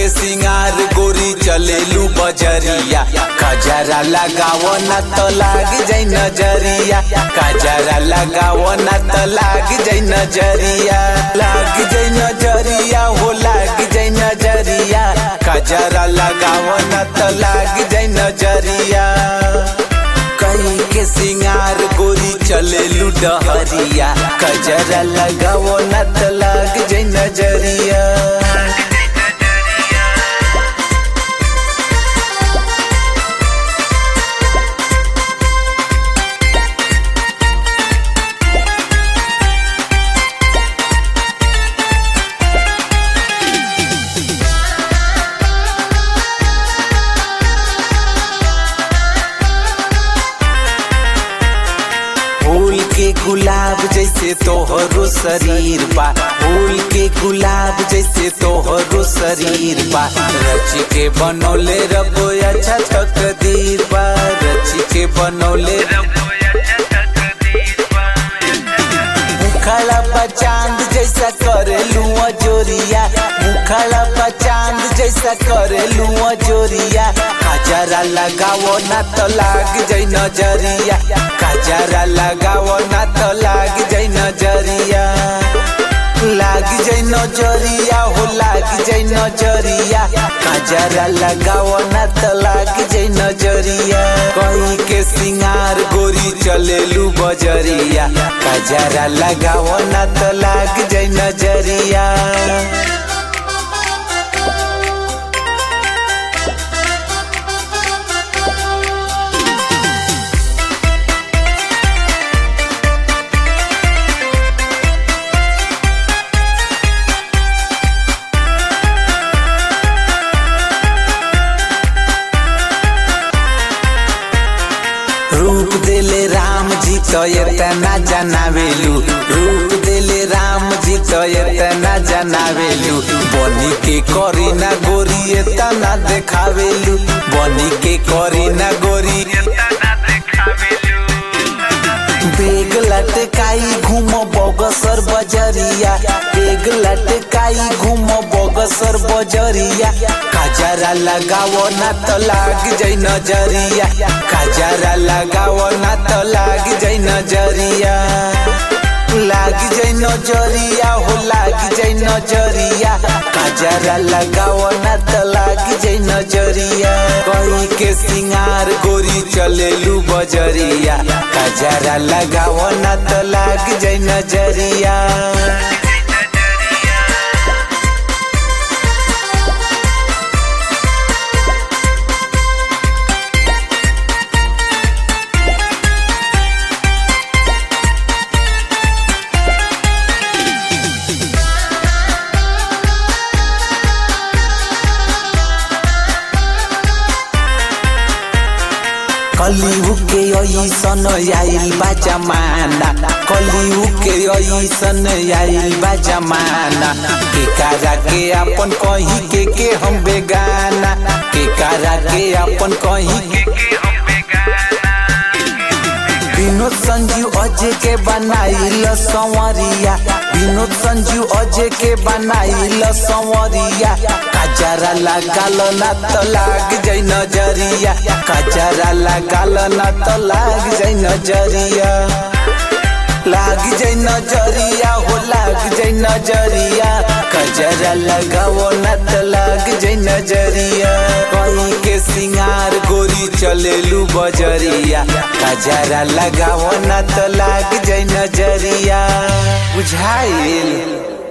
के सिंगार गोरी चलेलू बजरिया, कजरा लगावो न तो लाग जाई नजरिया, कजरा लगावो न तो लाग जाई नजरिया, लाग जाई नजरिया हो लाग जाई नजरिया, कजरा लगावो न तो लाग जाई नजरिया। कहीं के सिंगार गोरी चलेलू डहरिया, कजरा लगावो न तो लाग जाई नजरिया। फूल के गुलाब जैसे तोहरो शरीर बा, फूल के गुलाब जैसे तोहरो शरीर बा, रच के बनौले रबो अच्छा तकदीर बा, रच के बनौले मुखड़ा पा चांद जैसा करेलू जोरिया, मुखड़ा पा चांद जैसा करेलू जोरिया, कजरा लगावो ना तो लाग जाई नजरिया, कजरा लगावो ना तो लाग जाई नजरिया, लाग जाई नजरिया हो लाग जाई नजरिया, कजरा लगावो ना तो लाग जाई नजरिया। कहीं के सिंगार गोरी चलेलू बजरिया, कजरा लगावो ना तो लाग जाई नजरिया। रूप देले राम जी तो इतना जनावेलू, रूप देले राम जी तो इतना जनावेलू, बनी के करी ना गोरी इतना देखावेलू, बनी के करी ना गोरी बेग लटकाई घूमो बगसर बजरिया, बेग लटकाई घूमो बगसर बजरिया, कजरा लगावो ना तो लाग जाई नजरिया, कजरा लगावो ना तो लाग जाई नजरिया, लाग जाई नजरिया हो लाग जाई नजरिया, कजरा लगावो ना तो लाग जाई नजरिया। कहीं के सिंगार गोरी चलेलू बजरिया, कजरा लगावो ना तो लाग जाई नजरिया। कलियुग के ऐसन आइल बा जमाना, कलियुग के ऐसन आइल बा जमाना, के करा के अपन कहीं के हम बेगाना, के करा के अपन कहीं विनोद संजीव अजय के बनाइल संवरिया, विनोद संजीव अजय के बनाइल संवरिया, कजरा लगाल ना तो लाग जाई नजरिया, कजरा लगाल ना तो लाग जाई नजरिया, लाग जाई नजरिया हो लाग जाई नजरिया, कजरा लगावो ना तो लाग जाई नजरिया। कहीं के सिंगार गोरी चलेलू बजरिया, कजरा लगावो ना तो लाग जाई नजरिया। बुझाइल।